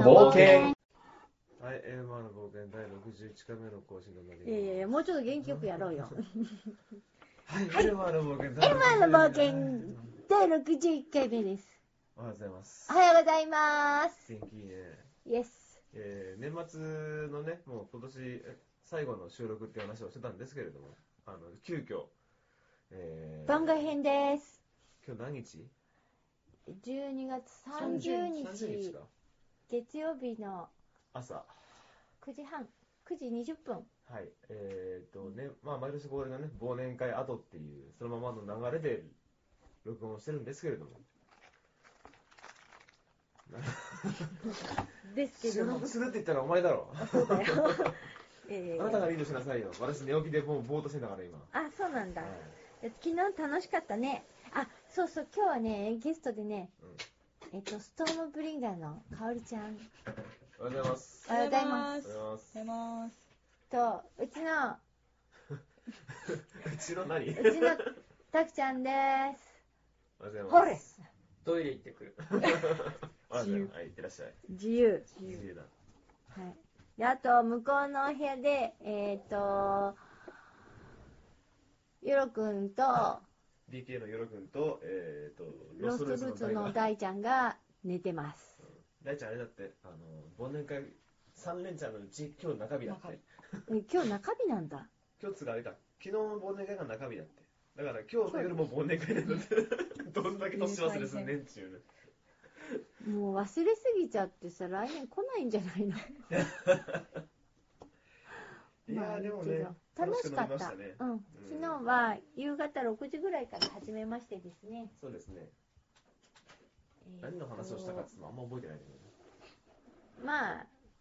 冒険。 はい、エルマーの冒険第61回目の更新となります。 いやもうちょっと元気よくやろうよ。 はい、エルマーの冒険エルマーの冒険第61回目です。 おはようございます。 おはようございます。 元気いいね。 イエス。 年末のね、もう今年最後の収録っていう話をしてたんですけれども、急遽、 番外編です。 今日何日 ？12月30日、 30日か。 月曜日の朝 9時半、9時20分。 はい、ね、まあ毎年恒例のね、忘年会後っていう、そのままの流れで録音してるんですけれども。 ですけど。 収録するって言ったらお前だろ。 そうだよ。 あなたがリードしなさいよ。私寝起きでもうぼーっとしてんだから今。 あ、そうなんだ。 はい、 昨日楽しかったね。あ、そうそう、今日はね、ゲストでね、ストームブリンガーのかおりちゃん。 おはようございます。 おはようございます。 おはようございます。 と、うちのうちの何？ うちのたくちゃんです。 おはようございます。 ほれトイレ行ってくる。 自由。はい、いってらっしゃい。 自由。 自由だ。 はい。で、あと、向こうのお部屋で、よろくんと、 DK のよろくんと、 ロストルーツの大ちゃんが寝てます。 大ちゃんあれだって、忘年会3連チャンのうち今日中日だって。 今日中日なんだ。 今日つがあれか、昨日の忘年会が中日だって。だから今日の夜も忘年会なんだって。どんだけ年忘れすんねんっちゅうね。 もう忘れすぎちゃってさ、来年来ないんじゃないの？ いやーでもね、 楽しかった。 ね、 うん。昨日は夕方6時ぐらいから始めましてですね。 そうですね。何の話をしたかってあんま覚えてないけど。 ま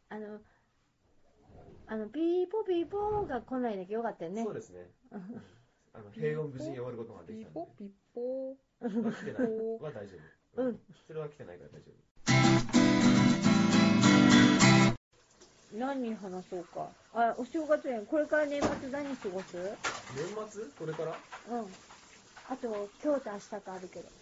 あ、ピーポピーポーが来ないだけよかったよね。 そうですね。平穏無事に終わることができたんで。 ピーポは来てないは大丈夫。 うん。 それは来てないから大丈夫。 何話そうか。あ、お正月ね。これから年末何過ごす？ 年末？これから？ うん。あと、今日と明日とあるけど。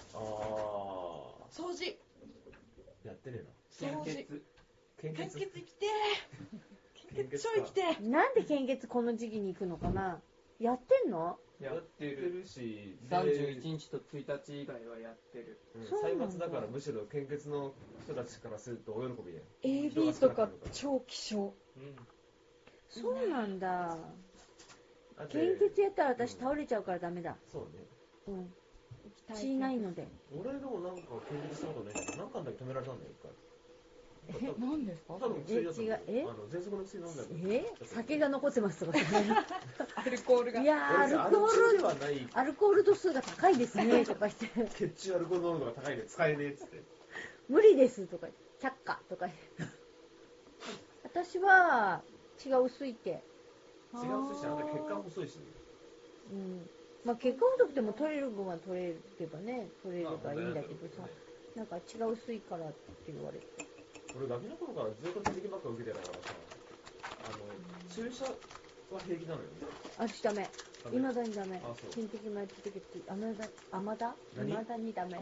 掃除。 やってねえな。献血行きてー。献血超行きてー。 なんで献血この時期に行くのかな？やってんの？ やってるし、 31日と1日以外はやってる。 歳末だからむしろ献血の人たちからするとお喜びで。 AB とか超希少。 そうなんだ。献血やったら私倒れちゃうからダメだ。 そうね。 血ないので。 俺でもなんか献血したことないけど、何回だけ止められたんだよ、一回。 何ですか？ 多分薬だったの。 喘息の薬飲んだけど。酒が残ってますとか。 アルコールが。 いやアルコール度数が高いですねとか言って。 血中アルコール濃度が高いで使えねえっつって。 無理ですとか、却下とか。私は血が薄いって。 血が薄いし、あなた血管細いしね。 まあ血管細くても取れる分は取れればね、取れればいいんだけどさ、なんか血が薄いからって言われて。 俺ガキの頃からずっと点滴ばっか受けてたからさ、注射は平気なのよね。 私ダメ。未だにダメ。 あ、そう。 点滴もやってるけど、未だにダメ。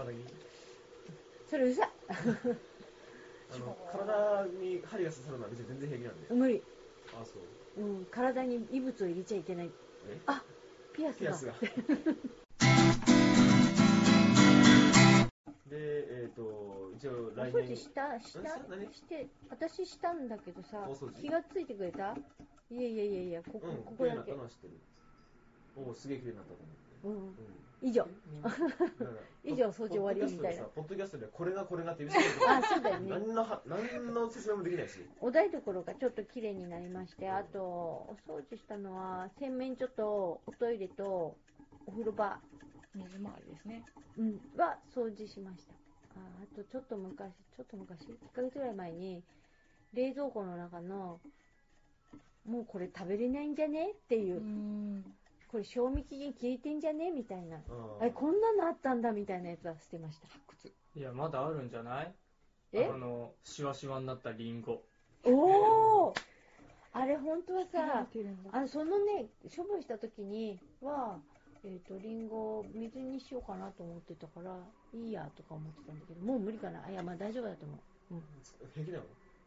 それうざい。 体に針が刺さるのは別に全然平気なんで。 無理。 あ、そう。 体に異物を入れちゃいけない。あ、ピアスが。 で、一応来年。 お掃除私したんだけどさ、気がついてくれた？いや、ここだけ。 お、すげえ綺麗になったと思って。 以上掃除終わりみたいな。 ポッドキャストでこれがって言う人あ、そうだよね。 何の説明もできないし。 お台所がちょっと綺麗になりまして、あとお掃除したのは洗面所とおトイレとお風呂場、 水回りですね。 は掃除しました。あとちょっと昔1ヶ月ぐらい前に冷蔵庫の中のもうこれ食べれないんじゃねっていう。これ賞味期限切れてんじゃねみたいな。こんなのあったんだみたいなやつは捨てました。発掘。 いや、まだあるんじゃない？シワシワになったリンゴ。 おー！あれ本当はさ、そのね、処分した時には、リンゴを水にしようかなと思ってたから、いいやとか思ってたんだけど、もう無理かな。いや、まあ大丈夫だと思う。 平気なの？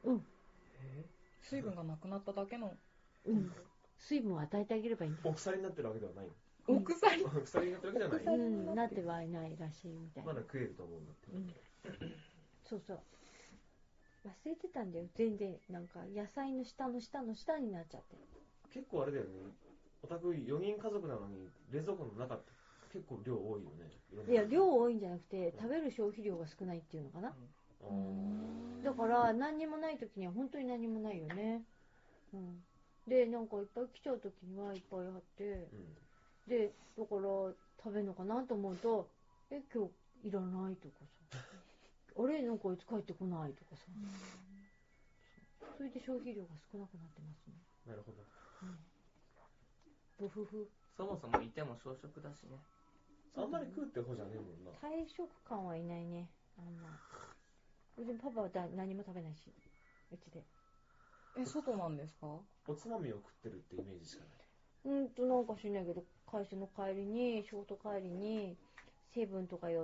水分がなくなっただけの。 水分を与えてあげればいいんだ。 お腐りになってるわけではないの？ お鎖。 お腐りになってるわけじゃない。 なってはいないらしいみたいな。 まだ食えると思うんだって。 そうそう。忘れてたんだよ。全然なんか野菜の下の下の下になっちゃって。 結構あれだよね。お宅4人家族なのに冷蔵庫の中って結構量多いよね。 いや、量多いんじゃなくて食べる消費量が少ないっていうのかな。だから何にもない時には本当に何もないよね。でなんかいっぱい来ちゃう時にはいっぱいあって、でだから食べるのかなと思うと今日いらないとかさあれなんかいつ帰ってこないとかさ、それで消費量が少なくなってますね。 なるほど。 ブフフ。 そもそもいても小食だしね。 あんまり食うって方じゃねえもんな。 体食感はいないね。あんま。別にパパは何も食べないし、うちで。 外なんですか？ おつまみを食ってるってイメージしかない。 なんか知んないけど、会社の帰りに、仕事帰りに、セブンとか寄って、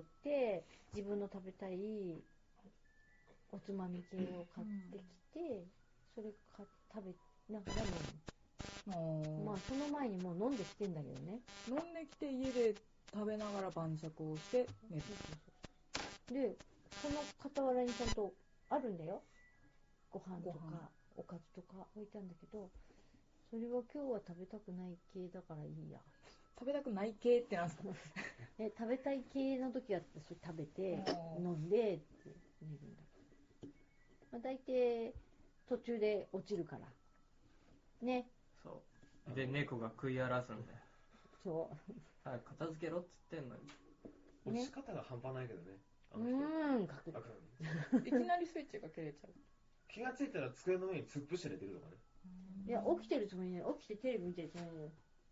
自分の食べたいおつまみ系を買ってきて、それ食べながら飲む。まあその前にもう飲んできてんだけどね。 飲んできて家で食べながら晩酌をして寝る。 で、その傍らにちゃんとあるんだよ。ご飯とかおかずとか置いたんだけど、それは今日は食べたくない系だからいいや。 食べたくない系ってなんですか？ 食べたい系の時はそれ食べて飲んでって寝るんだけど、まあ、大体途中で落ちるからね。 そうで猫が食い荒らすんだよ。 そう早く片付けろっつってんの落に。 ち方が半端ないけどね。 いきなりスイッチが切れちゃう。 気がついたら机の上に突っ伏して寝てるとかね。 いや起きてるつもりない。起きてテレビ見てるつもりない。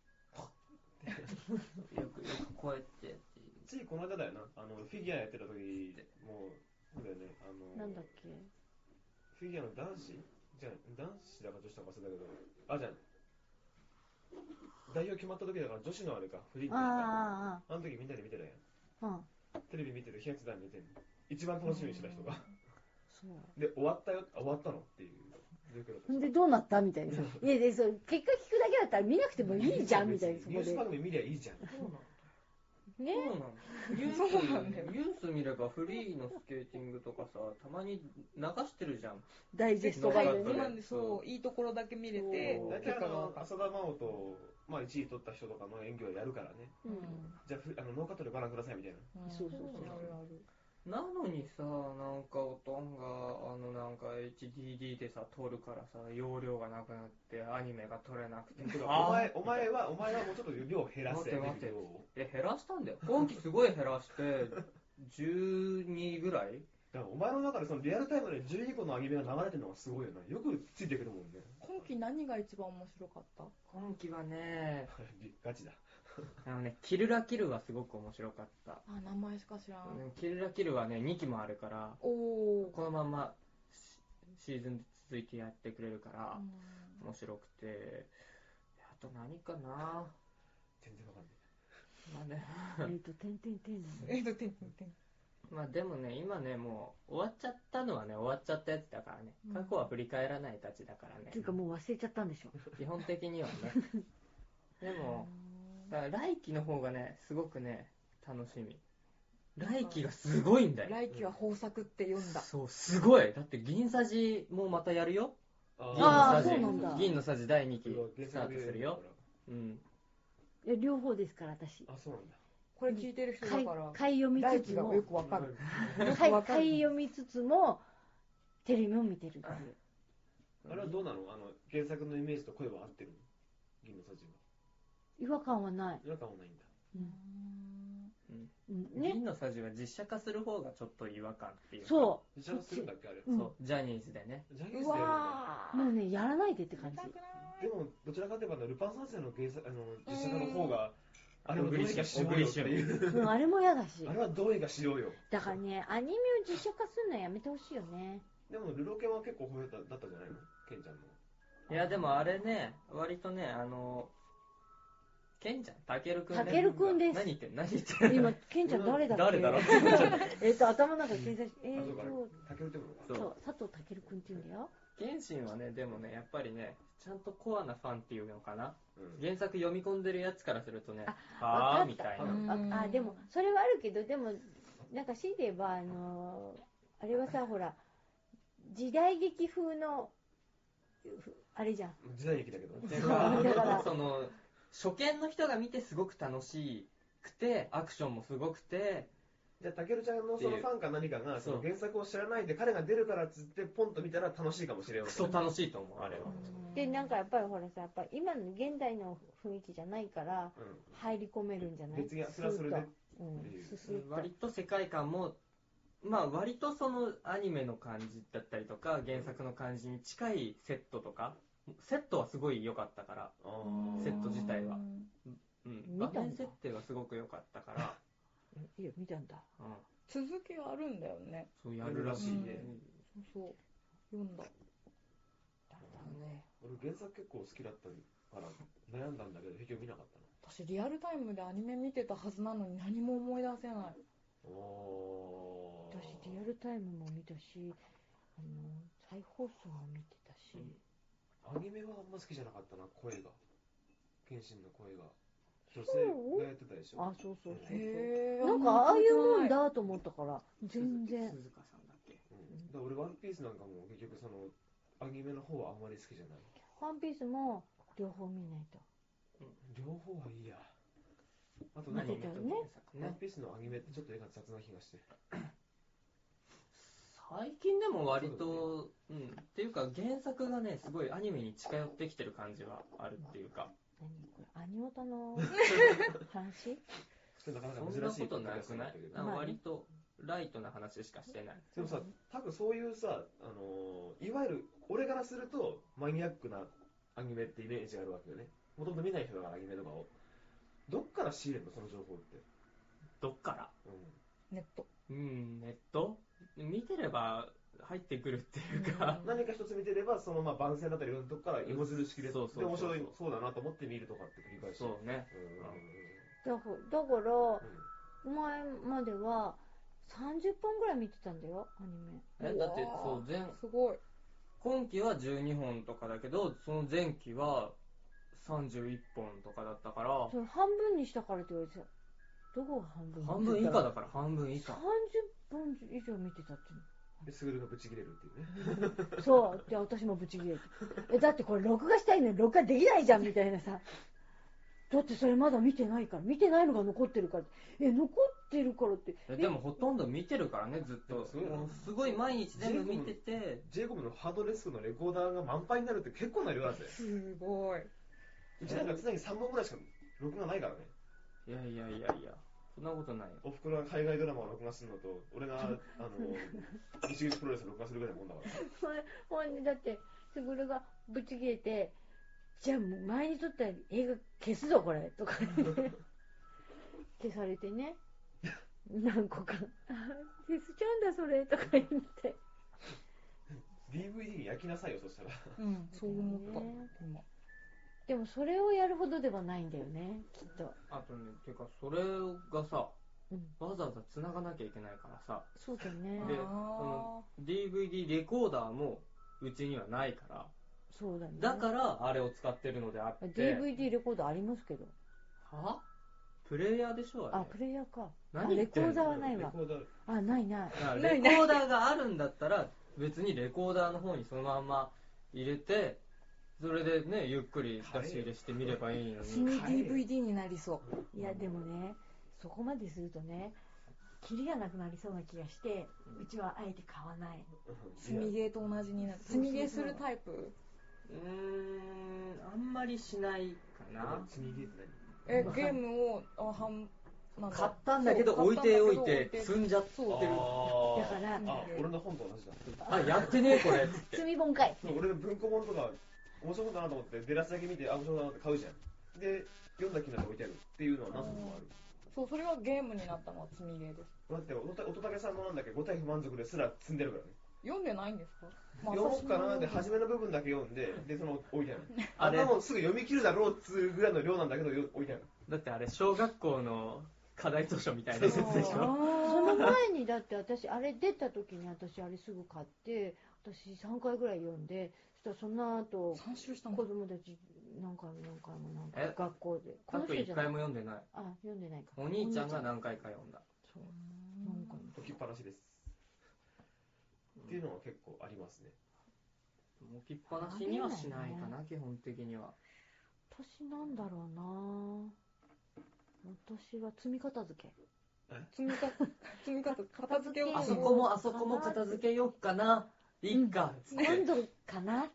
よくこうやってついこの間だよな。フィギュアやってた時もうそうだよね。 なんだっけ。 フィギュアの男子じゃ男子だか女子だか忘れたけど、じゃ代表決まった時だから女子のあれかフリーってあの時みんなで見てたやん。テレビ見てる日立団見てるの。一番楽しみにしてた人が。そうで終わったよ、終わったのっていう状況だった。 でどうなったみたいな。いやでそう結果聞くだけだったら見なくてもいいじゃんみたいな。 ニュース番組見りゃいいじゃん。 ね、 そうなんだよ。ニュース見ればフリーのスケーティングとかさ、たまに流してるじゃん。 ダイジェスト版でね。そういいところだけ見れて。 大体浅田真央と1位取った人とかの演技をやるからね。じゃあノーカットでご覧くださいみたいな。 そうなのにさ、なんかおとんがなんか HDD でさ撮るからさ、容量がなくなってアニメが撮れなくて。 お前はもうちょっと量減らせ。 待って減らしたんだよ。今期すごい減らして12ぐらい。 だからお前の中でそのリアルタイムで12個のアニメが流れてるのがすごいよな。よくついてくるもんね。 今期何が一番面白かった？ 今期はねガチだ。 キルラキルはすごく面白かった。 名前しか知らん。 キルラキルはね2期もあるから、このままシーズンで続いてやってくれるから面白くて、あと何かな。 全然わかんない。 まあでもね今ねもう終わっちゃったのはね終わっちゃったやつだからね。過去は振り返らないたちだからね。 っていうかもう忘れちゃったんでしょ。 基本的にはね。でもだから来期の方がねすごくね楽しみ。来期がすごいんだよ。 来期は豊作って読んだ。 そうすごい。だって銀さじもまたやるよ。銀のさじ第2期スタートするよ。 いや両方ですから私。 そうなんだ。 これ聞いてる人だから買い読みつつもよくわかる。 買い読みつつもテレビも見てるっていう。 あれはどうなの？原作のイメージと声は合ってるの？銀のさじは。 違和感はない。 違和感はないんだ。 銀のさじは実写化する方がちょっと違和感っていう。 そう。 実写化するんだっけあれ。 そうジャニーズでね。 ジャニーズでやるんだ。 もうねやらないでって感じ。 でもどちらかといえばルパン三世の実写化の方があれをどうにかしようよっていう。 あれも嫌だし。 あれはどうにかしようよ。 だからねアニメを実写化するのはやめてほしいよね。 でもルロケンは結構だったじゃないのケンちゃんの。 いやでもあれね割とねケンちゃん、たけるくんね。 たけるくんです。 何言ってん今、ケンちゃん誰だっけ？ 誰だろう頭の中検索して、 たけるってことそう、佐藤たけるくんって言うんだよ。 謙信はね、でもね、やっぱりね、ちゃんとコアなファンっていうのかな。原作読み込んでるやつからするとね、はぁみたいな。 でも、それはあるけど、でも、なんか強いて言えば、あれはさ、ほら、時代劇風の、あれじゃん。 時代劇だけど。 だから、その、初見の人が見てすごく楽しくて、アクションもすごくて、 じゃあ、たけるちゃんのそのファンか何かが、その原作を知らないで彼が出るからっつって、ポンと見たら楽しいかもしれない。 クソ楽しいと思う、あれは。 で、なんかやっぱりほらさ、やっぱ今の現代の雰囲気じゃないから、入り込めるんじゃない？ 別に、それはそれで。 割と世界観も、まあ割とそのアニメの感じだったりとか、原作の感じに近いセットとか、セットはすごい良かったから、セット自体は。場面設定はすごく良かったから。 いや、見たんだ。 続きあるんだよね。 そうやるらしいね。 そう。読んだ。 俺原作結構好きだったから悩んだんだけど、結局見なかったの。 私リアルタイムでアニメ見てたはずなのに何も思い出せない。 私リアルタイムも見たし、再放送も見てたし。 アニメはあんま好きじゃなかったな、声が。謙信の声が。女性がやってたでしょ。 あ、そう。なんかああいうもんだと思ったから、全然。 鈴鹿さんだっけ。 だから俺ワンピースなんかも結局そのアニメの方はあんまり好きじゃない。 ワンピースも両方見ないと。 両方はいいや。あと何見たね。 ワンピースのアニメってちょっと絵が雑な気がして。 最近でも割と、っていうか原作がね、すごいアニメに近寄ってきてる感じはあるっていうか。 何これ、アニオタの話？ なかなかそんなことなくない？割とライトな話しかしてない。 でもさ、多分そういうさ、いわゆる俺からするとマニアックなアニメってイメージがあるわけよね。もともと見ない人がアニメとかを。どっから仕入れるのその情報って。 どっから？ ネット。 ネット？見てれば入ってくるっていうか、 何か一つ見てればその番宣だったりいろんなとこから芋づる式で、で面白いそうだなと思って見るとかって繰り返し。 そうね。 だから前までは30本ぐらい見てたんだよ、アニメ。 だってすごい。 今期は12本とかだけど、その前期は31本とかだったから。 それ半分にしたからって言われてた。どこが半分？ 半分以下だから、半分以下。 30本以上見てたっていうの。 で、スグルがブチ切れるっていうね。 そう。で、私もブチ切れる。だってこれ録画したいのに録画できないじゃんみたいなさ。だってそれまだ見てないから。見てないのが残ってるから。残ってるからって。 でもほとんど見てるからね、ずっと。すごい毎日全部見てて。 ジェイコブのハードディスクのレコーダーが満杯になるって結構な量だぜ。 すごい。 うちなんか常に3本ぐらいしか録画ないからね。 いや。そんなことないよ。 おふくろが海外ドラマを録画するのと、俺が、西口プロレスを録画するぐらいのもんだから。 ほんで、だって、すぐるがぶち切れて、じゃあ前に撮った映画消すぞ、これとか消されてね。何個か。消しちゃうんだ、それとか言って。 DVD に焼きなさいよ、そしたら。 そう思った。今。 でもそれをやるほどではないんだよね、きっと。 あとね、てかそれがさ、わざわざ繋がなきゃいけないからさ。 そうだね。 で、DVD レコーダーもうちにはないから。 そうだね。 だからあれを使ってるのであって。 DVD レコーダーありますけど。 は？プレイヤーでしょあれ。 あ、プレイヤーか。レ何言ってんの？ コーダーはないわ。あ、ない。 レコーダーがあるんだったら、別にレコーダーの方にそのまんま入れて、それでね、ゆっくり出し入れしてみればいいのに。 死に DVD になりそう。 いや、でもね、そこまでするとね、キリがなくなりそうな気がして、うちはあえて買わない。 積みゲーと同じになる。積みゲーするタイプ？ あんまりしないかな。 積みゲーって何？ゲームを買ったんだけど置いておいて積んじゃってる。だから、 俺の本と同じだ。 あ、やってねえこれ。 積み本かい。 俺の文庫本とか面白いかなと思って出だしだけ見て、面白いなって買うじゃん。で、読んだ気になって置いてあるっていうのは何度もある。 そう、それがゲームになったのは積みゲーです。 だって乙武さんのなんだっけ、5体不満足ですら積んでるからね。 読んでないんですか？ 読もうかなって初めの部分だけ読んで、でその置いてある。あれもうすぐ読み切るだろうっつうぐらいの量なんだけど置いてある。 だってあれ小学校の課題図書みたいなやつでしょ。 その前にだって私あれ出た時に私あれすぐ買って、私3回ぐらい読んで、そしたらその後子供たち何回も学校で。 あと1回も読んでない。 あ、読んでないか。 お兄ちゃんが何回か読んだ。 そう。なんか置きっぱなしです。っていうのは結構ありますね。 置きっぱなしにはしないかな、基本的には。 私なんだろうな。私は積み片付け。 積み方片付けを。 あそこも片付けよっかな。いいか。 今度かな。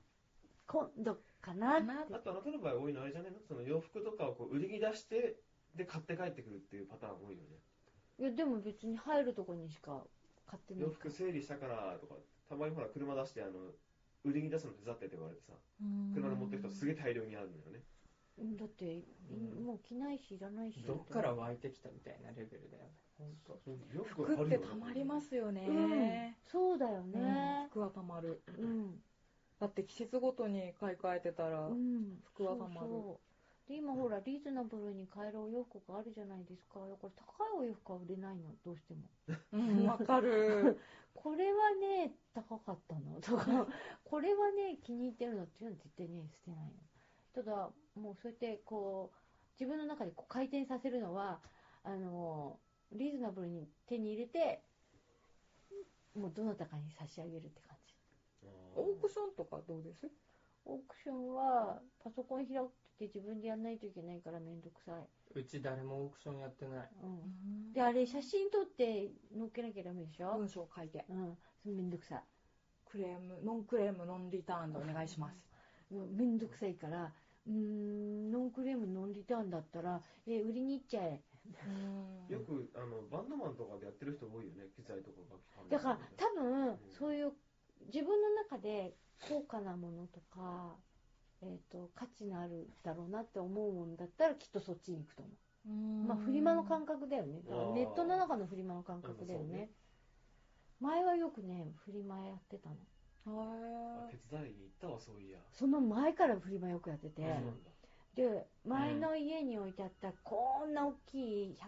あとあなたの場合多いのあれじゃないの？その洋服とかをこう売りに出してで買って帰ってくるっていうパターン多いよね。 いやでも別に入るとこにしか買ってない。 洋服整理したからとか、たまにほら車出して売りに出すの手伝ってって言われてさ、車で持ってくとすげえ大量にあるのよね。 だってもう着ないしいらないし。 どっから湧いてきたみたいなレベルだよね。本当。 服ってたまりますよね。 そうだよね。 服はたまる。だって季節ごとに買い替えてたら服はたまる。 で今ほらリーズナブルに買えるお洋服があるじゃないですか。これ高いお洋服は売れないのどうしても。 わかる。 これはね高かったのとか、これはね気に入ってるのっていうのは絶対ね捨てないの。ただもうそうやってこう自分の中でこう回転させるのはリーズナブルに手に入れてもうどなたかに差し上げるって感じ。 オークションとかどうです？ オークションはパソコン開くって自分でやんないといけないからめんどくさい。 うち誰もオークションやってない。 であれ写真撮って載っけなきゃダメでしょ。 文章書いて。 それめんどくさい。 ノンクレームノンリターンでお願いします。 めんどくさいからノンクレームノンリターンだったら売りに行っちゃえ。 よくバンドマンとかでやってる人多いよね、機材とかだから多分そういう自分の中で高価なものとか、価値のあるだろうなって思うものだったらきっとそっちに行くと思う。まあフリマの感覚だよね。ネットの中のフリマの感覚だよね。前はよくねフリマやってたの。 手伝いに行ったわそういや。 その前からフリマよくやってて。で前の家に置いてあったこんな大きい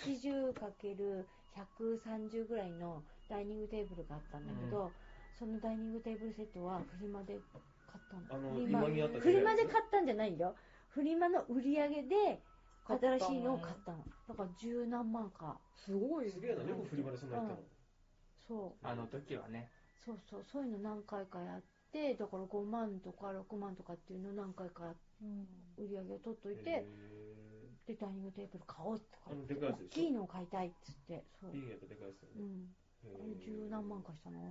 180×130 ぐらいのダイニングテーブルがあったんだけど、そのダイニングテーブルセットはフリマで買ったの。フリマで買ったんじゃないよ。フリマの売り上げで新しいのを買ったの。だから十何万か。 すごい。 すげえな。よくフリマでそんな言ったの。 そう。 あの時はね。 そういうの何回かやって、だから5万とか6万とかっていうのを何回か売り上げを取っといて、でダイニングテーブル買おうとか大きいのを買いたいっつって。 いいやつでかいですよね。 あれ十何万かしたの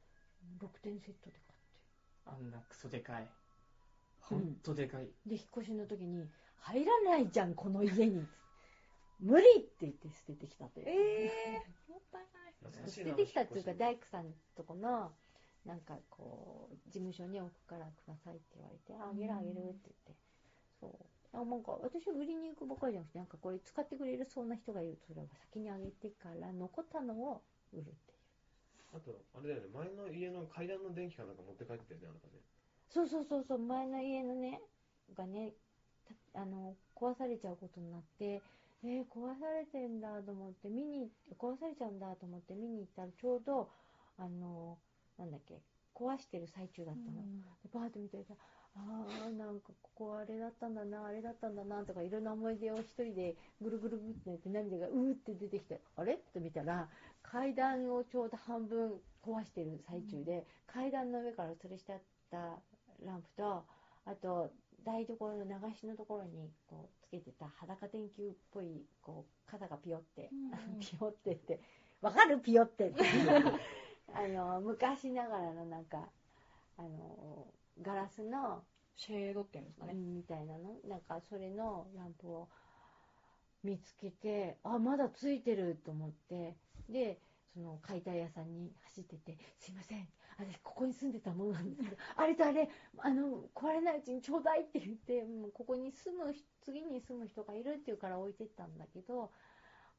6点セットで買って。 あんなクソでかい。ほんとでかい。 で引っ越しの時に入らないじゃんこの家に。無理って言って捨ててきたという。 もったいない。 捨ててきたっていうか大工さんとこのなんかこう事務所に置くからくださいって言われて、あげるって言って、そうなんか私売りに行くばかりじゃなくて、なんかこれ使ってくれるそうな人がいるとそれは先にあげてから残ったのを売るっていう。 あとあれだよね、前の家の階段の電気かなんか持って帰ってたよね、あなたね。 そう前の家のねがね壊されちゃうことになって、壊されてんだと思って壊されちゃうんだと思って見に行ったらちょうどなんだっけ壊してる最中だったの。でバーって見てたらなんかここあれだったんだなあれだったんだなとかいろんな思い出を一人でぐるぐるぐってなって涙がって出てきて、あれって見たら階段をちょうど半分壊してる最中で、階段の上から吊るしてあったランプと、あと台所の流しのところにこうつけてた裸電球っぽいこう肩がピヨって、ピヨってってわかるピヨってって昔ながらのなんかガラスのシェードっていうんですかね、 みたいなのなんかそれのランプを見つけて、まだついてると思って、でその解体屋さんに走ってて、すいません私ここに住んでたものなんですけどあれとあれ壊れないうちにちょうだいって言って、もうここに次に住む人がいるっていうから置いてったんだけど、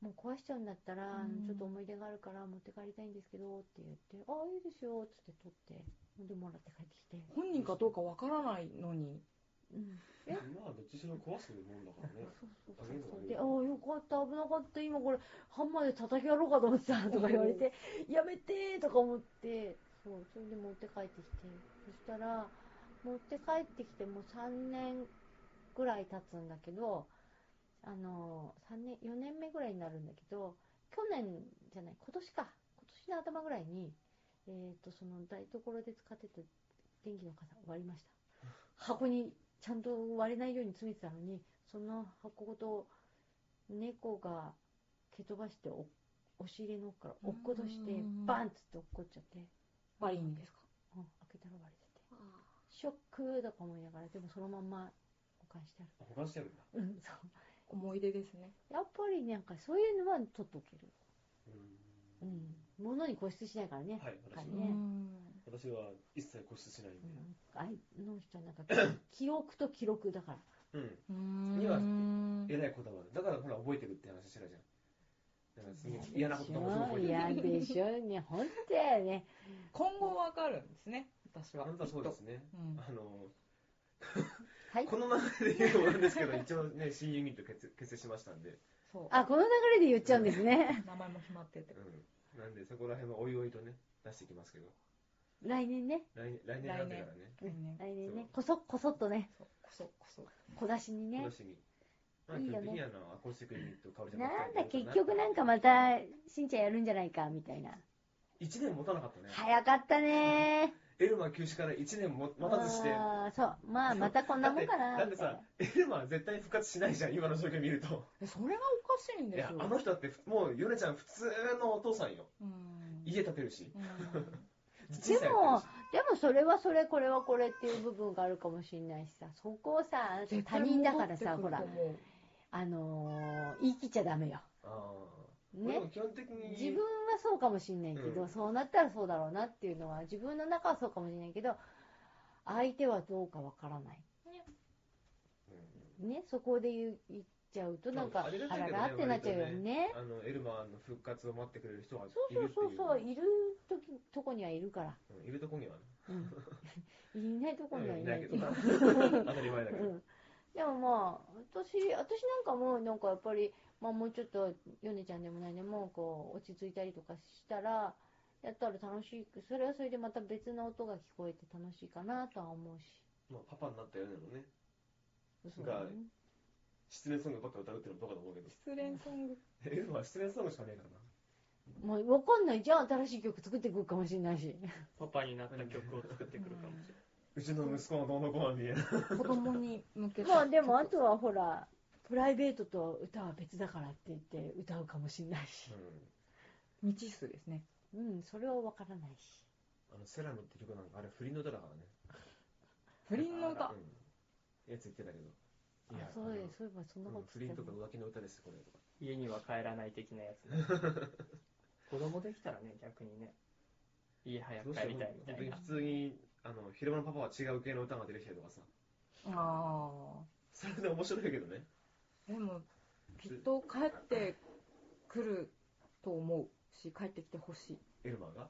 もう壊しちゃうんだったら、ちょっと思い出があるから持って帰りたいんですけどって言って、ああ、いいですよって取って、でもらって帰ってきて。 本人かどうかわからないのに。 まあどっちしろ壊すもんだからね。 そうで、ああ、よかった、危なかった、今これハンマーで叩きやろうかと思ってたとか言われて、やめてとか思って、そう、それで持って帰ってきて、そしたら、持って帰ってきてもう3年ぐらい経つんだけど、4年目ぐらいになるんだけど、今年の頭ぐらいに、その台所で使ってた電気の傘割りました。箱にちゃんと割れないように詰めてたのに、その箱ごと猫が蹴飛ばして押し入れの奥から落っことして、バンっつって落っこっちゃって。 割りにですか？ 開けたら割れてて。ショックだと思いながら、でもそのまんま保管してある。 保管してあるんだ。 そう。 思い出ですね。 やっぱりなんかそういうのは取っとける。物に固執しないからね。 はい、私は一切固執しないんで。 あの人はなんか記憶と記録だから。 にはえらいこだわる。だからほら覚えてるって話してたじゃん。だからすごい嫌なことも覚えてる。 嫌でしょね、本当やね。 今後わかるんですね、私は。 本当はそうですね。 はい、 この流れで言うのなんですけど、一応ね、新ユニット結成しましたんで。 この流れで言っちゃうんですね。 名前も決まってて。 なんで、そこら辺はおいおいとね、出していきますけど。 来年ね。 来年なんだからね。 来年ね。こそっとね。小出しにね。 小出しに。いいよね。アコースティックユニット香織ちゃんなんだ、結局なんかまた、しんちゃんやるんじゃないか、みたいな。 1年持たなかったね。 早かったね。 エルマー休止から1年待たずして。 そう。まあ、またこんなもんかな。 だってさ、エルマー絶対復活しないじゃん、今の状況見ると。 それがおかしいんですよ。 いや、あの人だって、もう、ヨネちゃん普通のお父さんよ。家建てるし。 でもそれはそれ、これはこれっていう部分があるかもしれないしさ、そこをさ、他人だからさ、ほら、言い切っちゃダメよ。ね、 基本的に自分はそうかもしれないけど、そうなったらそうだろうなっていうのは、自分の中はそうかもしれないけど、相手はどうかわからない。ね、そこで言っちゃうと、なんか、あららってなっちゃうよね。 エルマーの復活を待ってくれる人がいるっていう。 そう、いるとこにはいるから。 いるとこにはね。 いないとこにはいないけど。 当たり前だけど。 でもまあ、私なんかも、なんかやっぱり、まあもうちょっと、ヨネちゃんでもないでも、こう、落ち着いたりとかしたら、やったら楽しい、それはそれでまた別の音が聞こえて楽しいかなとは思うし。 まあ、パパになったよねもね。が、失恋ソングばっか歌うっていうのもどうかと思うけど。 失恋ソングエルマは失恋ソングしかねえからな。 もうわかんないじゃん、新しい曲作ってくるかもしれないし。 パパになった曲を作ってくるかもしれない。 うちの息子のどうのこうのみたいな。 子供に向けて。 まあでもあとはほら、プライベートと歌は別だからって言って歌うかもしれないし。 未知数ですね。 それはわからないし。 セラムって曲なんか、あれ不倫の歌だからね。 不倫の歌？ やつ言ってたけど。 いや、そういえばそんなこと不倫とか浮気の歌ですこれとか。 家には帰らない的なやつ、ね。子供できたらね、逆にね、家早く帰りたいみたいな。 普通に昼間のパパは違う系の歌が出てきたりとかさ。それで面白いけどね。 でもきっと帰ってくると思うし、帰ってきてほしい。 エルマーが。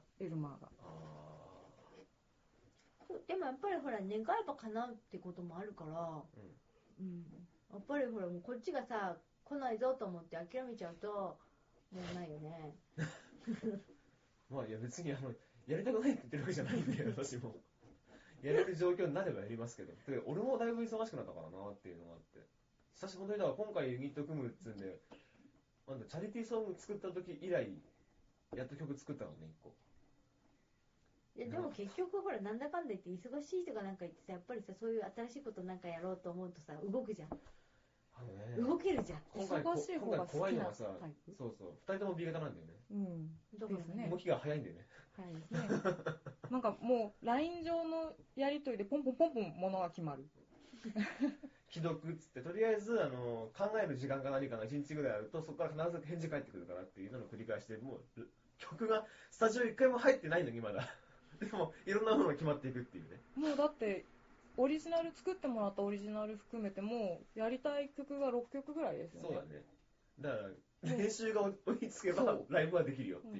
でもやっぱりほら、願えば叶うってこともあるから、やっぱりほら、もうこっちがさ、来ないぞと思って諦めちゃうと、もうないよね。 まあいや別にやりたくないって言ってるわけじゃないんだよ、私も。やれる状況になればやりますけど。で、俺もだいぶ忙しくなったからなっていうのがあって。久しぶりだから今回ユニット組むっつうんで、チャリティーソング作った時以来、やっと曲作ったのね、一個。 でも結局ほら、なんだかんだ言って忙しいとかなんか言ってさ、やっぱりさ、そういう新しいことなんかやろうと思うとさ、動くじゃん。動けるじゃん。 今回怖いのはさ、そう、2人とも B 型なんだよね。動きが早いんだよね。 早いですね。なんかもう LINE 上のやりとりでポンポン物が決まる。 既読っつってとりあえず考える時間か何かが1日ぐらいあると、そこから必ず返事返ってくるからっていうのを繰り返して、もう曲がスタジオ1回も入ってないのにまだ。でもいろんなものが決まっていくっていうね。 もうだってオリジナル作ってもらったオリジナル含めてもやりたい曲が6曲ぐらいですよね。 そうだね。 だから練習が追いつけばライブはできるよっていう、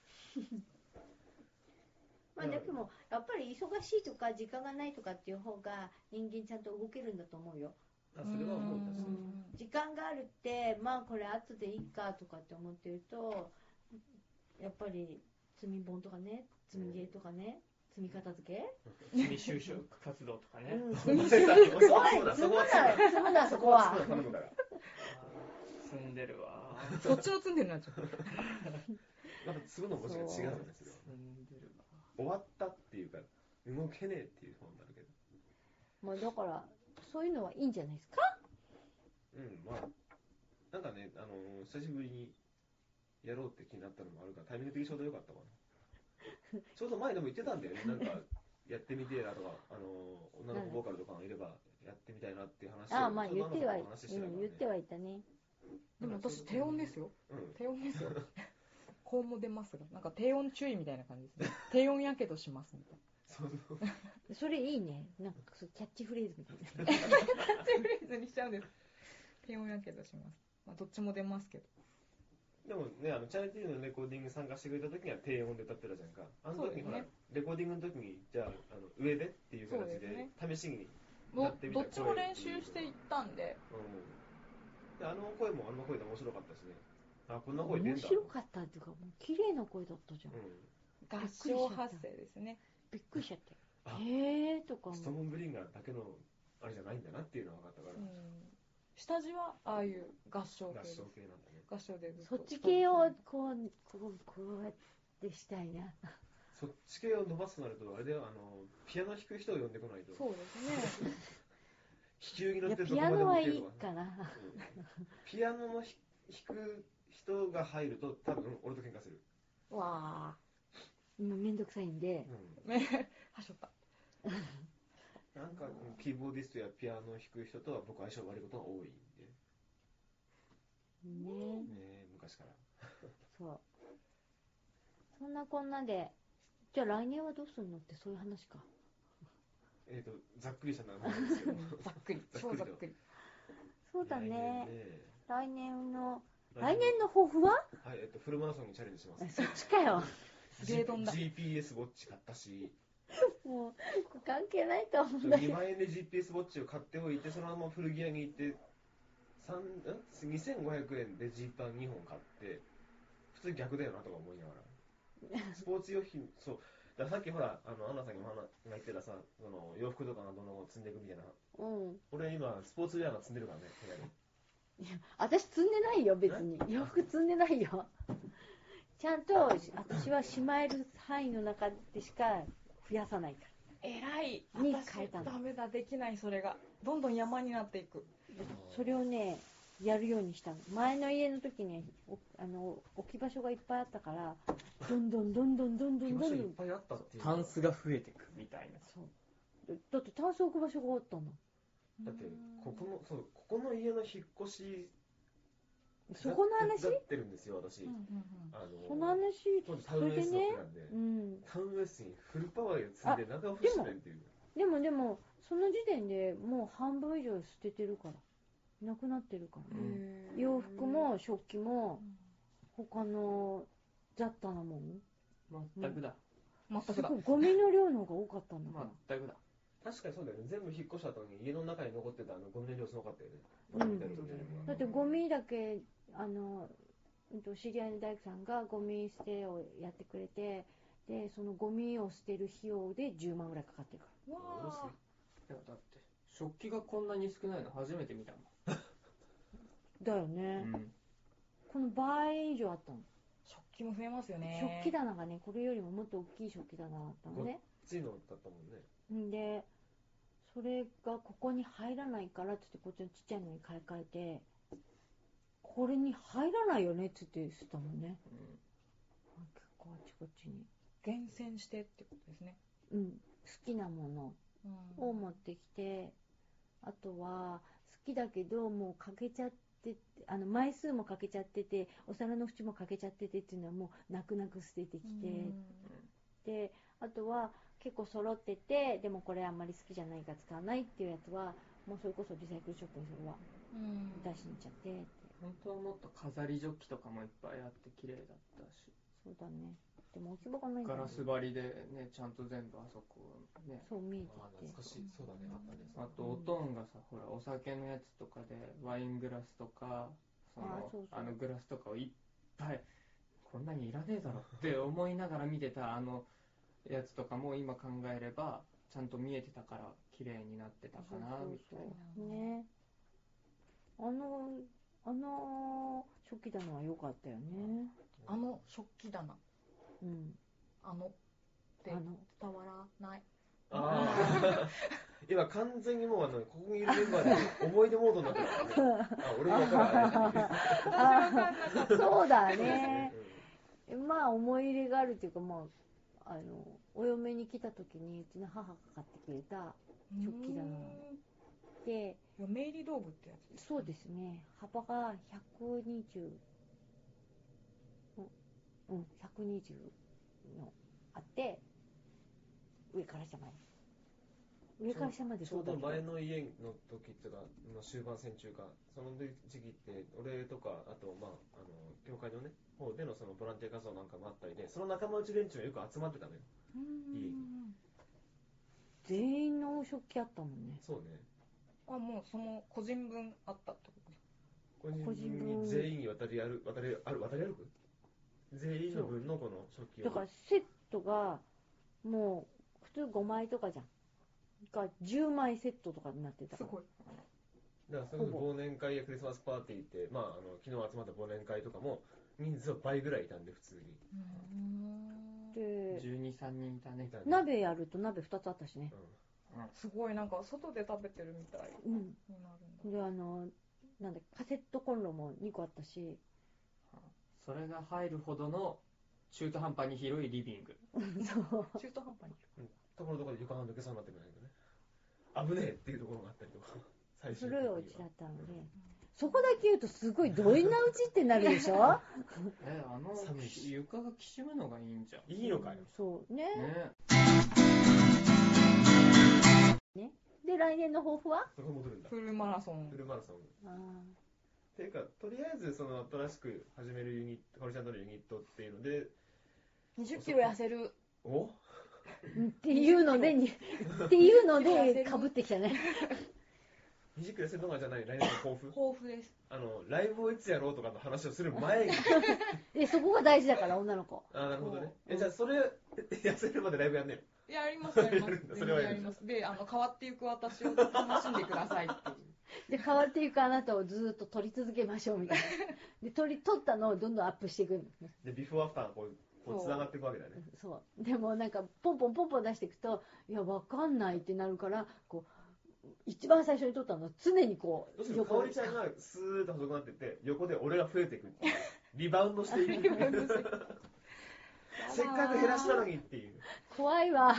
まあでもやっぱり忙しいとか時間がないとかっていう方が人間ちゃんと動けるんだと思うよ。 それは思うんですね。 時間があるってまあこれ後でいいかとかって思ってるとやっぱり積み本とかね、積みゲーとかね、積み片付け、 積み就職活動とかね。 積むなそこは。 積んでるわ。 そっちの積んでるなちょっと。 また積むの文字が違うんですよ。 積んでるわ。 終わったっていうか動けねえっていう本になるけど。 まあだからそういうのはいいんじゃないですか。 まあなんかね久しぶりにやろうって気になったのもあるからタイミング的にちょうどよかったかな。ちょうど前でも言ってたんだよね。なんかやってみてえなとか女の子ボーカルとかがいればやってみたいなっていう話を。 まあ言ってはいたね。 でも私低音ですよ。低音ですよ。高音も出ますが、なんか低音注意みたいな感じですね。低音やけどしますみたいな。それいいね。なんかキャッチフレーズみたいな。 キャッチフレーズにしちゃうんです。低音やけどします。まあどっちも出ますけど。 でもね、チャリティーのレコーディング参加してくれた時には低音で歌ってたじゃんか。あの時にほら、レコーディングの時にじゃあ上でっていう形で試しにやってみた。 どっちも練習していったんで。 で声もあの声で面白かったしね。こんな声出んだ。 面白かったっていうか、もう綺麗な声だったじゃん。 合唱発声ですね。 びっくりしちゃって。へーとかも。 ストーンブリンガーだけのあれじゃないんだなっていうのが分かったから。 下地はああいう合唱系。 合唱系なんだね。 合唱でそっち系をこうやってしたいな。 そっち系を伸ばすとなるとあれだよ、ピアノ弾く人を呼んでこないと。 そうですね。 引き受けに乗ってピアノはいいかな。 ピアノの弾く人が入ると多分俺と喧嘩する。 わあ。今めんどくさいんで。 はしょった。 なんかキーボーディストやピアノを弾く人とは僕相性悪いことが多いんで。ね昔から。 そう。そんなこんなで、じゃあ来年はどうするのってそういう話か。 ざっくりした名前ですけど。 ざっくり。超ざっくり。 そうだね。来年の抱負は？ はい、フルマラソンにチャレンジします。 そっちかよ。 GPS ウォッチ買ったし。 もう関係ないと思うんだけど。 2万円で GPS ウォッチを買っておいて、そのまま古着屋に行って2500円でジーパン2本買って、普通逆だよなとか思いながら。スポーツ用品、そう。だからさっきほら、アンナさんが言ってたさ、洋服とかがどんどん積んでいくみたいな。俺今、スポーツウェアが積んでるからね、部屋に。 いや、私積んでないよ、別に。洋服積んでないよ。ちゃんと、私はしまえる範囲の中でしか増やさないから。 偉い。 に変えたの。 ダメだ、できない、それが。どんどん山になっていく。 それをね、やるようにしたの。前の家の時に置き場所がいっぱいあったから、どんどんいっぱいあったっていう。 タンスが増えていくみたいな。 そう。だってタンス置く場所があったの。 だってここの家の引っ越しそこの話手伝ってるんですよ私。 その話タウンウェストなんで、タウンウェストにフルパワーで積んで中を干してないっていう。 でもその時点でもう半分以上捨ててるから。なくなってるから、洋服も食器も他の雑多なもん全くだ。 すごいゴミの量の方が多かったんだから。 全くだ。 確かにそうだよね。全部引っ越した後に家の中に残ってたゴミの量すごかったよね。 だってゴミだけ知り合いの大工さんがゴミ捨てをやってくれて、でそのゴミを捨てる費用で10万ぐらいかかってるから。 わー。いやだって食器がこんなに少ないの初めて見たもん。 だよね、この倍以上あったの。 食器も増えますよね。 食器棚がね、これよりももっと大きい食器棚だったのね。 こっちのだったもんね。 でそれがここに入らないからってこっちのちっちゃいのに買い替えて、これに入らないよねって言ってたもんね、結構あちこちに厳選してってことですね。 好きなものを持ってきて、あとは好きだけどもうかけちゃって、枚数もかけちゃってて、お皿の縁もかけちゃっててっていうのはもう泣く泣く捨ててきて、であとは結構揃ってて、でもこれあんまり好きじゃないから使わないっていうやつはもうそれこそリサイクルショップにそれは出しに行っちゃってって。 本当はもっと飾りジョッキとかもいっぱいあって綺麗だったし。 そうだね。でも置き場がないんだガラス張りでね、ちゃんと全部あそこね。 そう見えてて。 懐かしい。そうだね、あったね。 あとおとんがさ、ほらお酒のやつとかでワイングラスとかグラスとかをいっぱいこんなにいらねえだろって思いながら見てたやつとかも今考えればちゃんと見えてたから綺麗になってたかなみたいな。 ね。食器棚は良かったよね。 食器棚。 うん。 って伝わらない。 今完全にもうここにいるメンバーで思い出モードになってるからね。俺も分からない。 そうだね。まあ思い入れがあるっていうか、まあお嫁に来た時にうちの母が買ってくれた食器棚で、 嫁入り道具ってやつですか？ そうですね。幅が120のあって、上から下までちょうど前の家の時っていうか、終盤戦中か、その時期って俺とか、あと教会のね方でのそのボランティア活動なんかもあったりで、その仲間内連中がよく集まってたのよ、家に。 全員の食器あったもんね。 そうね。 もうその個人分あったってことですか？ 個人分に全員に渡り歩く全員の分のこの食器を。 だからセットがもう普通5枚とかじゃん。が10枚セットとかになってたから。 すごい。 だからそれこそ忘年会やクリスマスパーティーって、昨日集まった忘年会とかも人数は倍ぐらいいたんで、普通に。 で、 12、3人いたね。 鍋やると鍋2つあったしね。 すごい、なんか外で食べてるみたいになるんだ。 で、なんだカセットコンロも2個あったし。 それが入るほどの中途半端に広いリビング。 そう。 中途半端に。 ところどころで床が抜けそうになってくるんだけどね。危ねえっていうところがあったりとか。 古いお家だったので、そこだけ言うとすごいどんなうちってなるでしょ。 床がきしむのがいいんじゃん。 いいのかよ。 そうね。ね。で、来年の抱負は？ そこ戻るんだ。 フルマラソン。 っていうか、とりあえずその新しく始めるユニット、かおりちゃんとのユニットっていうので 20キロ痩せる。 お？ っていうのでかぶってきたね。 20キロ痩せるのがじゃない、来年の抱負？ 抱負です。 ライブをいつやろうとかの話をする前に。 そこが大事だから、女の子。 なるほどね。じゃあそれ痩せるまでライブやんねえの？ やります。それはやります。で、変わっていく私を楽しんでくださいっていう。 で、変わっていくあなたをずっと撮り続けましょうみたいな。で、撮ったのをどんどんアップしていく。 で、ビフォーアフターがこう繋がっていくわけだね。 そう。でもなんか、ポンポン出していくと、いや、わかんないってなるから、一番最初に撮ったのは常にこう、 かおりちゃんがスーッと細くなってて、横で俺が増えていくっていう。リバウンドしていく。せっかく減らしたのにっていう。 怖いわ。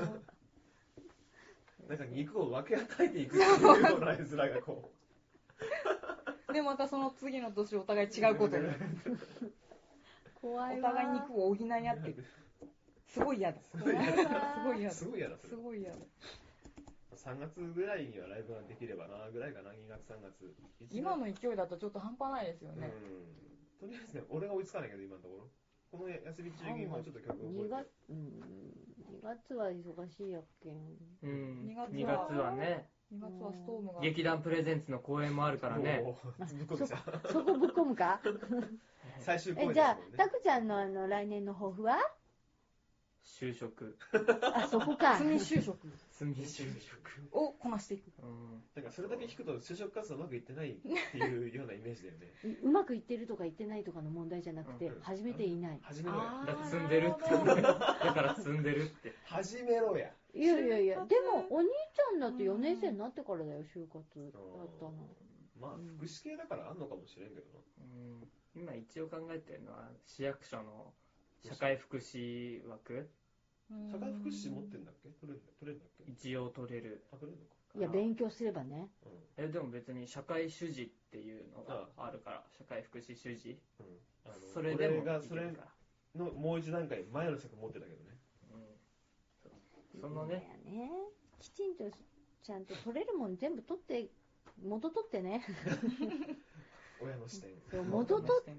なんか肉を分け与えていくっていうような絵面がこう。で、またその次の年お互い違うことになる。 怖いわ。 お互い肉を補い合っていく。すごい嫌だ。すごい嫌だ。 3月ぐらいにはライブができればなぐらいかな。2月3月。 今の勢いだとちょっと半端ないですよね。 とりあえずね、俺が追いつかないけど今のところ。この休み中にもうちょっと曲を覚えて。 2月は忙しいやっけん。 2月はね。 2月はストームが。 劇団プレゼンツの公演もあるからね。 そこぶっ込むか？ 最終公演ですもんね。 じゃあ、たくちゃんの来年の抱負は？ 就職。 そこか。 罪就職をこなしていく。 だからそれだけ聞くと就職活動うまくいってないっていうようなイメージだよね。 うまくいってるとかいってないとかの問題じゃなくて、始めていない。 始めろや。 だって積んでるって。だから積んでるって。 始めろや。 いや、でもお兄ちゃんだって4年生になってからだよ、就活だったの。 まあ、福祉系だからあんのかもしれんけどな。今一応考えてるのは、市役所の社会福祉枠。 社会福祉士持ってんだっけ？取れるんだっけ？ 一応取れる。 取れるのか。 いや、勉強すればね。 でも別に社会主事っていうのがあるから、社会福祉主事。それでも俺がそれのもう一段階前の職持ってたけどね。 そのね。 きちんとちゃんと取れるもん全部取って、元取ってね。 親の視点。 元取って、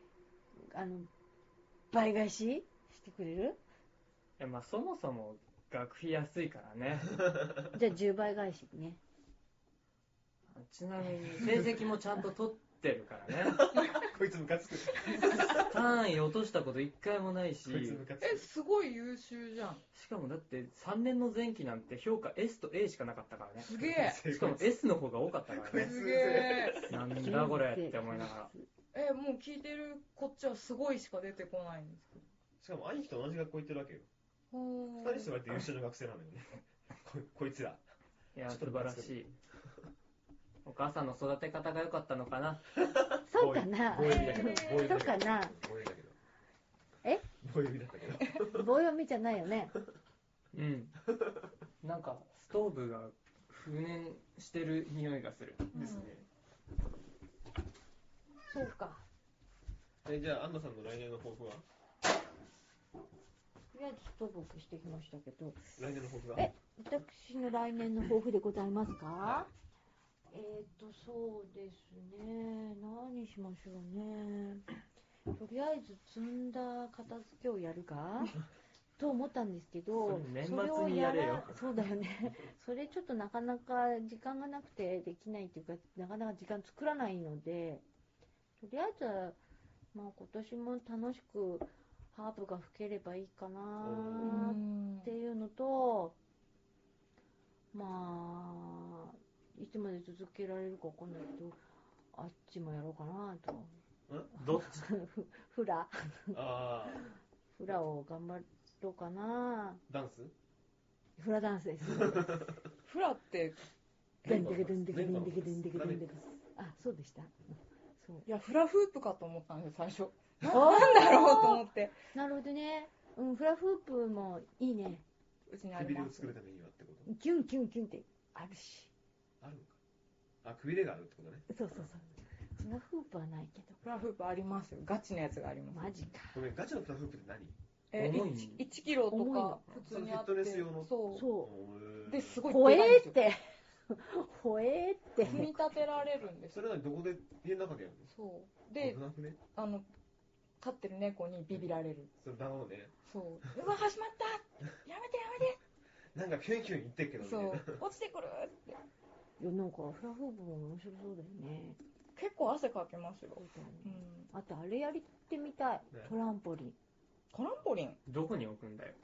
倍返ししてくれる？ いや、まあそもそも学費安いからね。 じゃあ10倍返しね。 ちなみに成績もちゃんと取ってるからね。 こいつムカつく。 単位落としたこと1回もないし。 こいつムカつく。 すごい優秀じゃん。 しかもだって3年の前期なんて評価 S と A しかなかったからね。 すげえ。 しかも S の方が多かったからね。 すげえ。 なんだこれって思いながら。もう聞いてるこっちはすごいしか出てこないんですけど。 しかも兄貴と同じ学校行ってるわけよ。2人して割と優秀な学生なのよね。こいつら。 いや、素晴らしい。お母さんの育て方が良かったのかな。 そうかな。 棒読みだけど。 そうかな。 棒読みだったけど。 棒読みじゃないよね。 うん。なんかストーブが復燃してる匂いがする。 ですね。 そうか。 じゃあアンナさんの来年の抱負は？ とりあえずストーブを消してきましたけど。 来年の抱負は？ 私の来年の抱負でございますか？ はい、 そうですね。何しましょうね。とりあえず積んだ片付けをやるかと思ったんですけど、 年末にやれよ。 そうだよね。それちょっとなかなか時間がなくてできないというか、なかなか時間作らないので、とりあえずまあ今年も楽しくハーブが吹ければいいかなっていうのと、まあいつまで続けられるかわかんないけど、あっちもやろうかなと。 どっち？ フラ。 ああ。 フラを頑張ろうかな。 ダンス？ フラダンスです。 フラって、 でんでけでんでけでんでけでんでけでんでけ。あ、そうでした。 そう。いや、フラフープかと思ったんですよ、最初。なんだろうと思って。 なるほどね。うん、フラフープもいいね。 うちにあります。 くびれを作るためにはってこと？ キュンキュンキュンってあるし。 あるのか。あ、くびれがあるってことね。 そうそうそう。フラフープはないけど。 フラフープありますよ。ガチのやつがあります。 マジか。 ごめん、ガチのフラフープって何 ？1キロとか普通にあって。 フィットネス用の。 そう。 で、すごいほえーって。ほえーって。 組み立てられるんです。 それはどこで家の中でやるの？ そう。で、飼ってる猫にビビられる。 それだろうね。 そう。うわ、始まった！やめてやめて！ なんかキュンキュン言ってっけどね。 そう。落ちてくるって。 いや、なんかフラフープも面白そうだよね。 結構汗かけますよ。 あとあれやってみたい。トランポリン。 トランポリン？ どこに置くんだよ。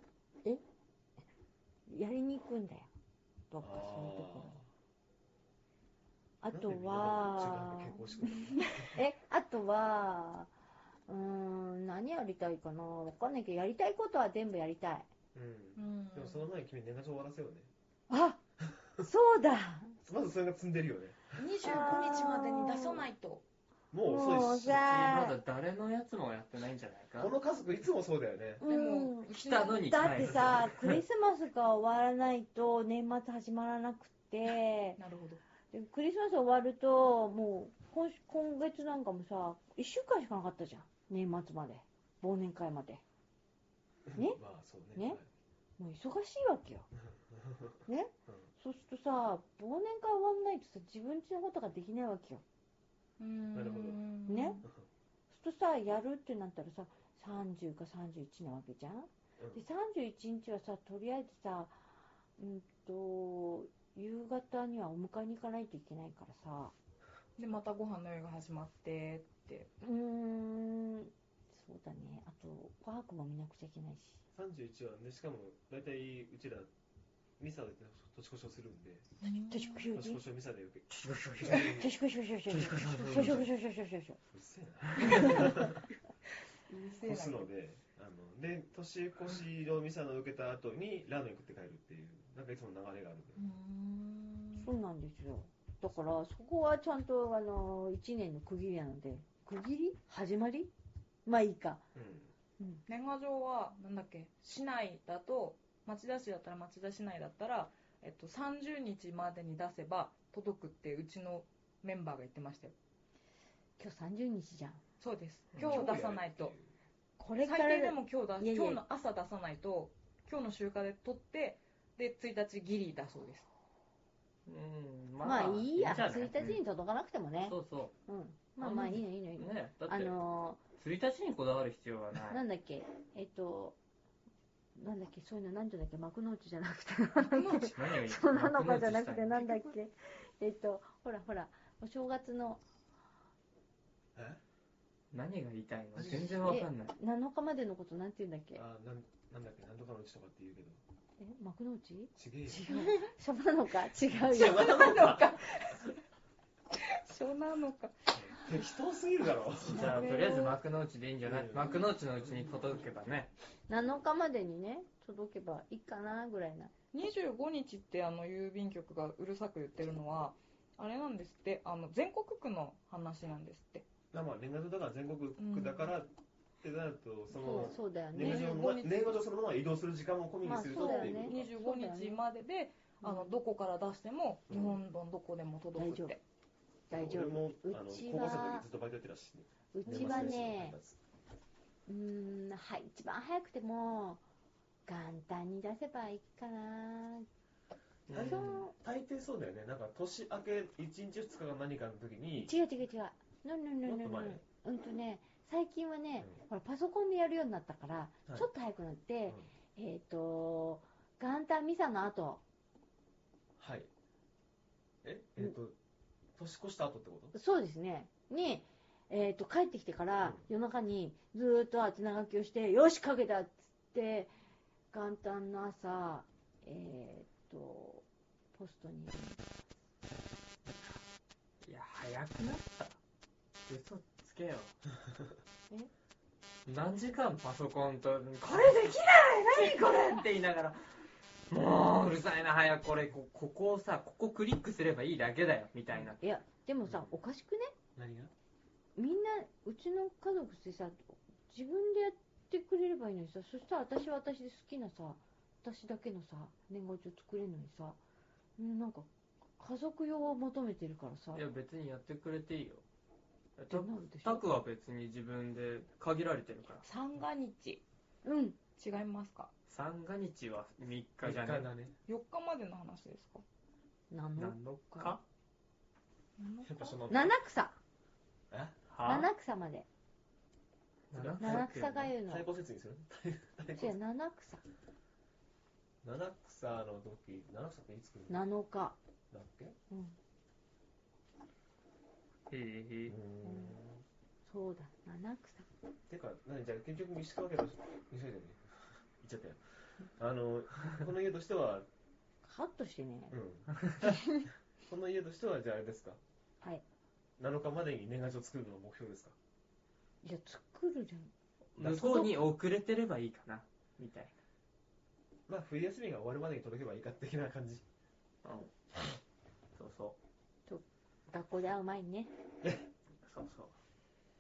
やりに行くんだよ。どっかそういうところ。あとは、あとは、何やりたいかな。わかんないけど、やりたいことは全部やりたい。 でもその前に君年賀状終わらせようね。 あ、そうだ。 まずそれが積んでるよね。 25日までに出さないと。 もう遅いし。 まだ誰のやつもやってないんじゃないか。 この家族いつもそうだよね。 でも来たのにだってさ、クリスマスが終わらないと年末始まらなくて。 なるほど。 クリスマス終わると、もう今月なんかもさ、1週間しかなかったじゃん。年末まで。忘年会まで。ね、 まあそうね。 もう忙しいわけよ。ね、そうするとさ、忘年会終わんないとさ、自分家のことができないわけよ。 なるほど。 ね、そうするとさ、やるってなったらさ、30か31なわけじゃん。で、31日はさ、とりあえずさ、夕方にはお迎えに行かないといけないからさ。 で、またご飯の用意が始まってって。 そうだね。あと、ワークも見なくちゃいけないし。 31はね、しかも、だいたいうちら、ミサで年越しをするんで。 年越しをミサで受け。 年越し。うっせえな。越すので、で、年越しのミサの受けた後にラーメン食って帰るっていう、なんかいつも流れがあるんで。 そうなんですよ。だから、そこはちゃんと、1年の区切りなので、区切り？始まり？まあいいか。 年賀状は、なんだっけ、市内だと、町田市だったら町田市内だったら、30日までに出せば届くってうちのメンバーが言ってましたよ。 今日30日じゃん。 そうです。今日出さないと。 これから最低でも今日の朝出さないと、今日の集荷で取って、で、1日ギリだそうです。 まあいいや、 じゃあね 1日に届かなくてもね。 そうそうん。まあいいのいいのいいの。 ね、だって1日にこだわる必要はない。 なんだっけ、なんだっけ、そういうの、なんていうんだっけ、幕の内じゃなくて、そうなのかじゃなくて、なんだっけ、ほら、お正月の、 何が言いたいの？全然わかんない。 7日までのことなんて言うんだっけ。 なんだっけ、なんとかのうちとかって言うけど。 幕の内？ 違う。 しょなのか違うよ。 しょなのか。しょなのか。 適当すぎるだろ。 じゃあ、とりあえず幕の内でいいんじゃない？幕の内のうちに届けばね。 7日までにね、届けばいいかな、ぐらいな。 25日って郵便局がうるさく言ってるのは、あれなんですって、全国区の話なんですって。 まあ、年賀状だから全国区だからってなると、 そうだよね。 年賀状そのまま移動する時間も込みにするとっていう。 25日までで、どこから出しても、日本のどこでも届くって。 大丈夫。 俺も高校生の時ずっとバイトやってたし、 うちはね、一番早くても元旦に出せばいいかな。 大抵そうだよね。なんか年明け1日2日が何かの時に。 違う。最近はね、ほらパソコンでやるようになったから、ちょっと早くなって、元旦ミサの後。 はい。年越した後ってこと？ そうですね。に、帰ってきてから、夜中にずーっと宛名書きをして、よし、書けたっつって、元旦の朝、ポストに。 いや、早くなった。嘘つけよ。何時間パソコンと、これできない何これって言いながら、もううるさいな、早くここをさ、ここクリックすればいいだけだよ、みたいな。 いや、でもさ、おかしくね？ 何が？ みんな、うちの家族ってさ、自分でやってくれればいいのにさ、そしたら私は私で好きなさ、私だけのさ、年賀状作れるのにさ、なんか、家族用を求めてるからさ。 いや、別にやってくれていいよ。タクは別に自分で限られてるから。 三が日。違いますか？ 三が日は3日じゃね。 4日までの話ですか ？7日？ 七草。 七草まで。 七草が言うの。 太鼓説にする？ 違う、七草。 七草の時、七草っていつ来るの？7日。 だっけ？ そうだ、七草。 てか、じゃあ結局西川家として、西川家ね。言っちゃったよ。この家としては、 カットしてね。 この家としては、じゃああれですか。 はい。 7日までに年賀状作るのが目標ですか？ いや、作るじゃん。 向こうに遅れてればいいかな、みたいな。まあ、冬休みが終わるまでに届けばいいか的な感じ。 そうそう。 学校で会う前にね。 そうそう。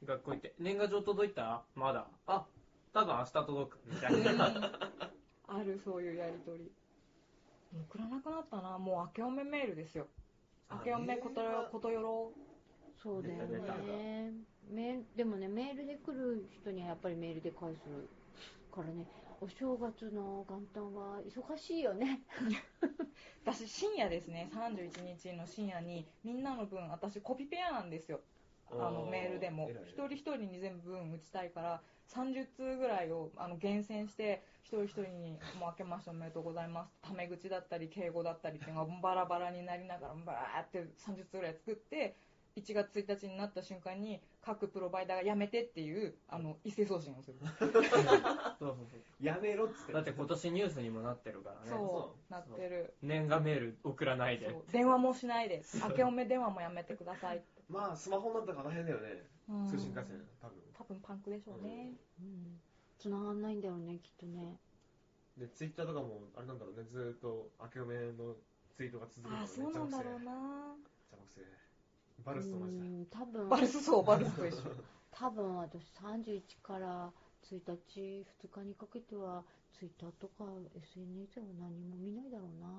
学校行って、年賀状届いた？まだ。あ、多分明日届く。みたいな。 ある、そういうやりとり。送らなくなったな。もう明けおめメールですよ。明けおめことよろ。 そうだよね。でもね、メールで来る人にはやっぱりメールで返すからね、お正月の元旦は忙しいよね。 私深夜ですね、31日の深夜にみんなの分、私コピペアなんですよ。メールでも一人一人に全部文打ちたいから30通ぐらいを厳選して一人一人にもう明けましておめでとうございますタメ口だったり敬語だったりっていうのがバラバラになりながらバーって30通ぐらい作って1月1日になった瞬間に各プロバイダーがやめてっていう一斉送信をする。 そうやめろっつって。 だって今年ニュースにもなってるからね。 そうなってる。 年賀メール送らないで。 電話もしないで。明けおめ電話もやめてくださいって。 まあスマホになったから大変だよね。通信回線多分パンクでしょうね。 繋がんないんだよねきっとね。 でツイッターとかもあれなんだろうね、ずっと明けおめのツイートが続くからね。 そうなんだろうな。 邪魔くせえ。バルスと同じだ。 多分バルスと一緒。 多分私31から1日2日にかけてはツイッターとか SNS は何も見ないだろうな。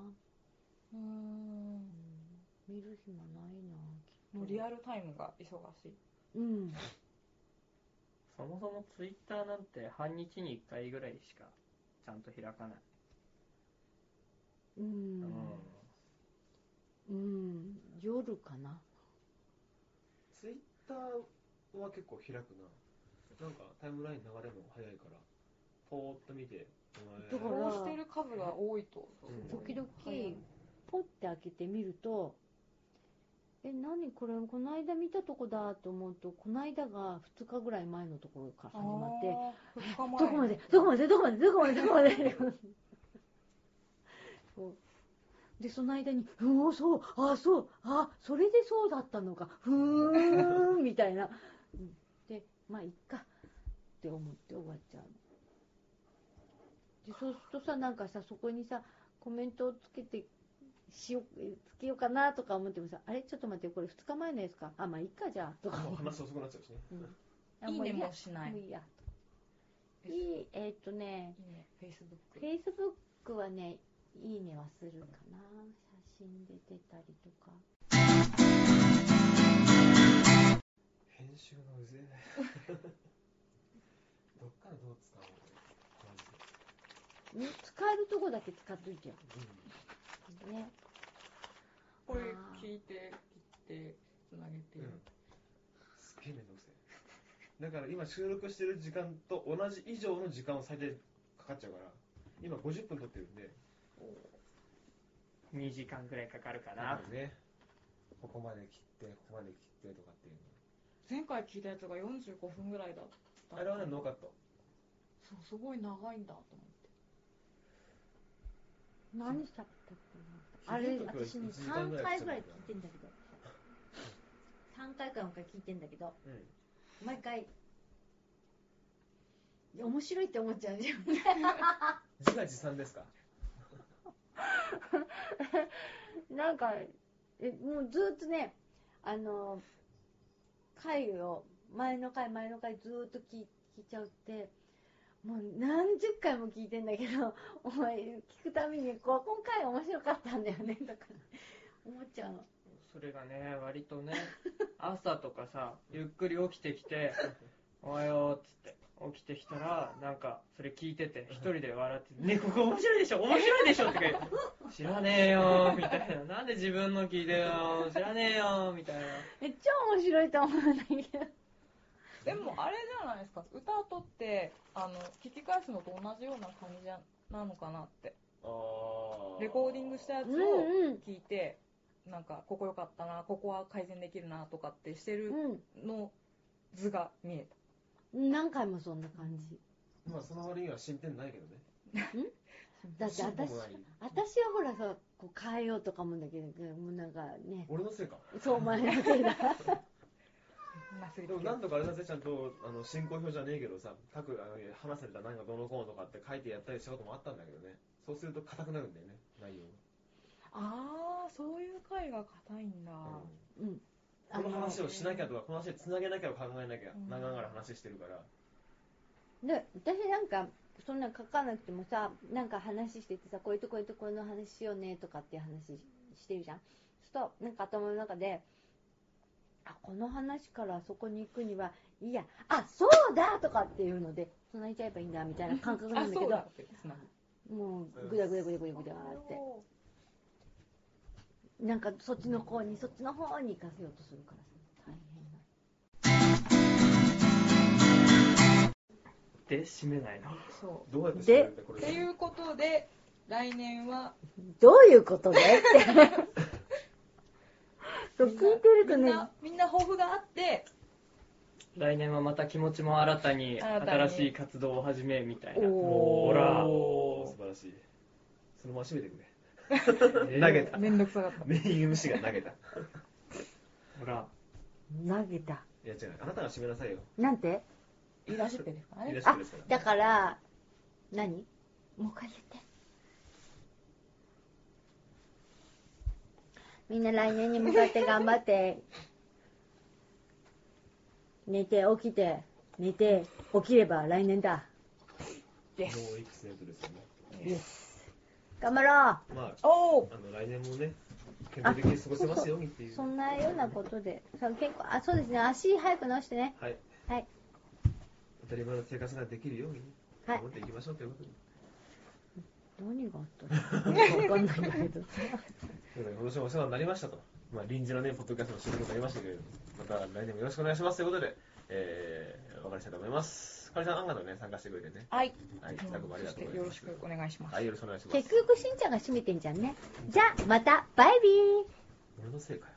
見る暇ないな。 もうリアルタイムが忙しい。 そもそもツイッターなんて半日に1回ぐらいしかちゃんと開かない。 夜かな。 ツイッターは結構開くな。なんかタイムライン流れも早いから、ポーっと見て。 フォローしてる数が多いと。 時々、ポッて開けてみると、何これ、この間見たとこだと思うと、この間が2日ぐらい前のところから始まって、どこまでで、その間に、それでそうだったのか、みたいな。で、まあ、いっかって思って終わっちゃうの。で、そうするとさ、なんかさ、そこにさ、コメントをつけようかなとか思ってもさ、あれちょっと待って、これ2日前のやつか。あ、まあ、いっかじゃあ。とか。 話遅くなっちゃうしね。 いいねもしない。 もういいや。Facebook はね、いいねはするかな。写真で出たりとか。 編集のうぜえ。どっからどう使うの？ 使えるとこだけ使っといてよ。ね。 これ聞いて、切って、つなげて。 すっげえめんどくせえ。だから今収録してる時間と同じ以上の時間を最低かかっちゃうから、今50分撮ってるんで。 2時間くらいかかるかな。 ね。ここまで切って、ここまで切ってとかっていうの。 前回聞いたやつが45分ぐらいだった。 あれはね、ノーカット。 そう、すごい長いんだと思って。 何したったっけな。あれ、私ね、3回ぐらい聞いてんだけど。3回か4回聞いてんだけど、毎回、面白いって思っちゃうんですよね。 自画自賛ですか？ なんか、もうずっとね、回を、前の回ずっと聞いちゃうって、もう何十回も聞いてんだけど、お前聞くたびに、今回面白かったんだよね、とか思っちゃうの。 それがね、割とね、朝とかさ、ゆっくり起きてきて、おはようっつって、起きてきたら、なんか、それ聞いてて、一人で笑って、ね、ここ面白いでしょって言って、知らねえよみたいな。なんで自分の聞いてよ知らねえよみたいな。 めっちゃ面白いと思うんだけど。 でも、あれじゃないですか、歌とって、聞き返すのと同じような感じなのかなって。レコーディングしたやつを聞いて、なんか、ここ良かったな、ここは改善できるなとかってしてるの図が見えた。 何回もそんな感じ。 まあその割には進展ないけどね。 だって私はほらさ、こう変えようとか思うんだけど、もうなんかね。 俺のせいか。 そう、お前のせいだ。 でも何度かあれだぜ、ちゃんと進行表じゃねえけどさ、話せた何がどのこうのとかって書いてやったりしたこともあったんだけどね。そうすると硬くなるんだよね、内容が。 ああ、そういう回が硬いんだ。 この話をしなきゃとか、この話でつなげなきゃを考えなきゃ、長々話してるから。 で、私なんか、そんな書かなくてもさ、なんか話しててさ、こういうとこの話しようねとかっていう話してるじゃん。そうすると、なんか頭の中で、この話からそこに行くには、いいや、そうだとかっていうので、繋いじゃえばいいんだみたいな感覚なんだけど、もう、ぐだって。なんかそっちの方に行かせようとするからさ、大変だ。 で、締めないの。 そう。 どうやって締めるんだこれ。 っていうことで、来年は。 どういうことでって。そう聞いてるとね。 みんな抱負があって、 来年はまた気持ちも新たに新しい活動を始めみたいな。 ほら、素晴らしい。そのまま締めてくれ。投げた。 めんどくさかった。 メイン MC が投げた。 ほら。 投げた。 いや違う、あなたが締めなさいよ。 なんて？ 言い出しっぺですかね。 だから、何？もう一回言って。みんな来年に向かって頑張って。寝て起きて、寝て起きれば来年だ。 ノーエクセレントですよね。 頑張ろう。 まあ、来年もね、健康的に過ごせますようにっていう。 そんなようなことで、そうですね、足早く直してね。 はい。 はい。 当たり前の生活ができるように、頑張っていきましょうということで。 何があったのかわかんないんだけど。 今年もお世話になりましたと。まあ、臨時のね、ポッドキャストの仕事になりましたけれども、また来年もよろしくお願いしますということで、お別れしたいと思います。かりちゃん、アンガードね、参加してくれてね。 はい。 はい、北区もありがとうございます。 よろしくお願いします。 はい、よろしくお願いします。 結局、しんちゃんが締めてんじゃんね。じゃあ、また、バイビー。 俺のせいかよ。